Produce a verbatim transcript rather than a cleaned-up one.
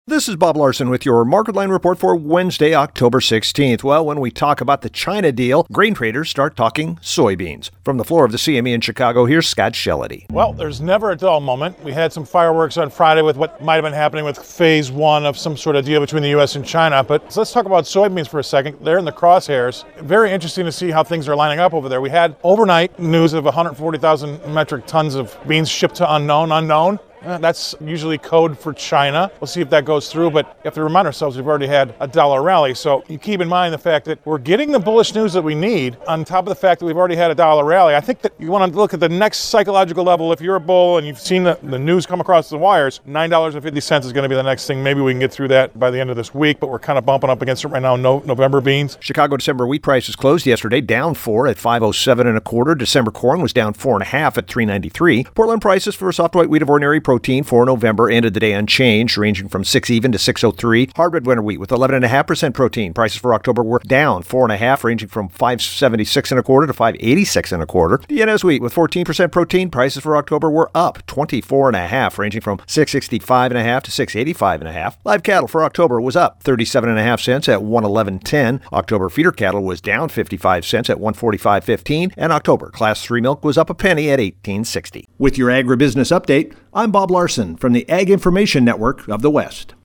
This is Bob Larson with your Market Line report for Wednesday, October sixteenth. Well, when we talk about the China deal, grain traders start talking soybeans. From the floor of the C M E in Chicago, here's Scott Shellady. Well, there's never a dull moment. We had some fireworks on Friday with what might have been happening with phase one of some sort of deal between the U S and China. But let's talk about soybeans for a second. They're in the crosshairs. Very interesting to see how things are lining up over there. We had overnight news of one hundred forty thousand metric tons of beans shipped to unknown, unknown. Uh, that's usually code for China. We'll see if that goes through, but you have to remind ourselves we've already had a dollar rally. So you keep in mind the fact that we're getting the bullish news that we need on top of the fact that we've already had a dollar rally. I think that you want to look at the next psychological level. If you're a bull and you've seen the, the news come across the wires, nine dollars and fifty cents is going to be the next thing. Maybe we can get through that by the end of this week, but we're kind of bumping up against it right now, no, November beans. Chicago December wheat prices closed yesterday down four at five oh seven and a quarter. December corn was down four and a half at three ninety-three. Portland prices for soft white wheat of ordinary protein for November ended the day unchanged, ranging from six even to six oh three. Hard red winter wheat with eleven point five percent protein. Prices for October were down four point five, ranging from five seventy-six and a quarter to five eighty-six and a quarter. D N S wheat with fourteen percent protein. Prices for October were up twenty-four and a half, ranging from six sixty-five and a half to six eighty-five and a half. Live cattle for October was up thirty-seven and a half cents at one eleven ten. October feeder cattle was down fifty-five cents at one forty-five fifteen, and October class three milk was up a penny at eighteen sixty. With your agribusiness update, I'm Bob Larson from the Ag Information Network of the West.